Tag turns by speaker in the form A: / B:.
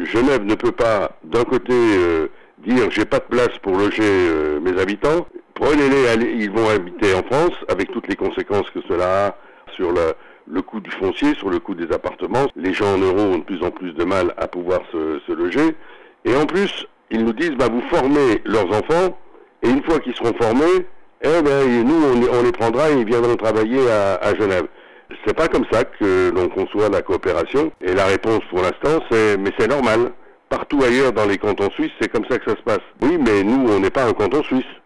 A: Genève ne peut pas, d'un côté, dire j'ai pas de place pour loger mes habitants, prenez-les, ils vont habiter en France, avec toutes les conséquences que cela a sur le coût du foncier, sur le coût des appartements. Les gens en euros ont de plus en plus de mal à pouvoir se loger. Et en plus, ils nous disent, vous formez leurs enfants, et une fois qu'ils seront formés, nous, on les prendra et ils viendront travailler à Genève. C'est pas comme ça que l'on conçoit la coopération. Et la réponse pour l'instant, mais c'est normal. Partout ailleurs dans les cantons suisses, c'est comme ça que ça se passe. Oui, mais nous, on n'est pas un canton suisse.